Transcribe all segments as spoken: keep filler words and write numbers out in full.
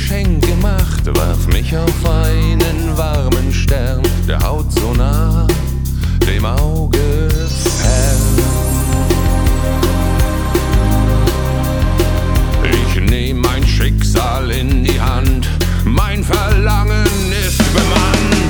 Geschenk gemacht, warf mich auf einen warmen Stern, der Haut so nah, dem Auge fern. Ich nehm mein Schicksal in die Hand, mein Verlangen ist bemannt.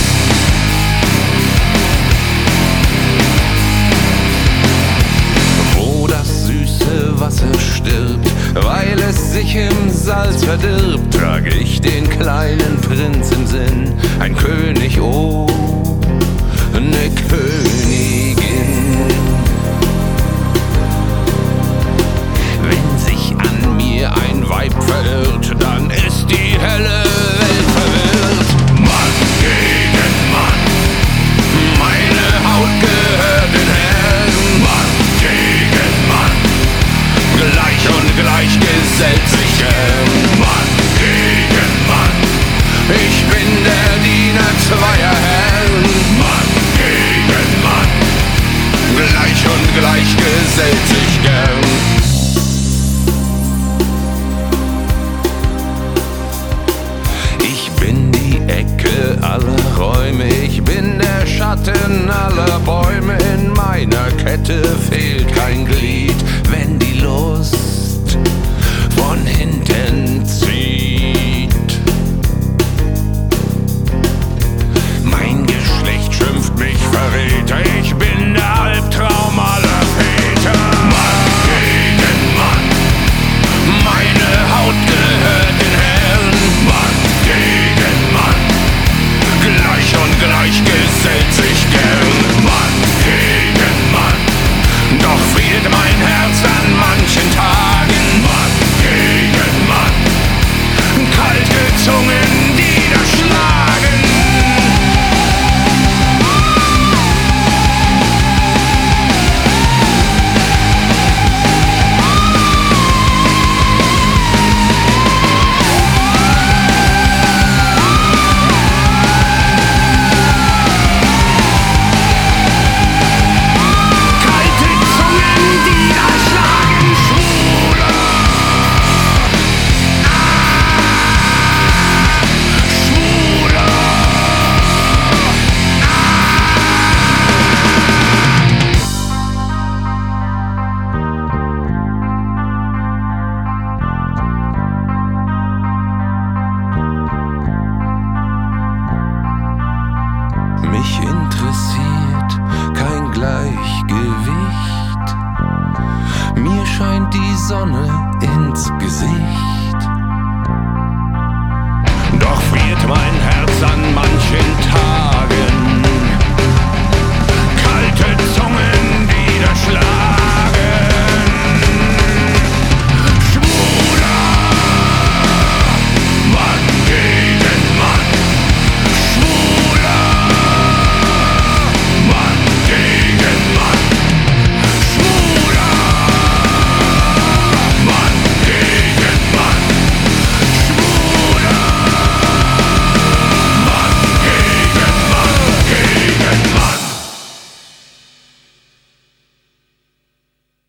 Wo das süße Wasser stirbt, weil es sich im Salz verdirbt, trag ich den kleinen Prinz im Sinn, ein König, oh, ne Königin. Wenn sich an mir ein Weib verirrt, dann ist die helle Welt verwirrt. Mann gegen Mann, meine Haut gehört den Herren. Mann gegen Mann, gleich und gleich gesellt sich gern. Mann gegen Mann, ich bin der Diener zweier Herren. Mann gegen Mann, gleich und gleich gesellt sich gern. Ich bin die Ecke aller Räume, ich bin der Schatten aller Bäume. In meiner Kette fehlt kein Glied, wenn die Lust von hinten zieht. Mein Geschlecht schimpft mich Verräter, ich bin der Albtraum aller Väter. Mann gegen Mann, meine Haut gehört den Herren. Mann gegen Mann, gleich und gleich gesellt sich gern. Mann gegen Mann, doch friert mein Herz an manchen Tagen. Mann gegen Mann, kalte Zungen, die da schlagen. Mich interessiert kein Gleichgewicht. Mir scheint die Sonne ins Gesicht.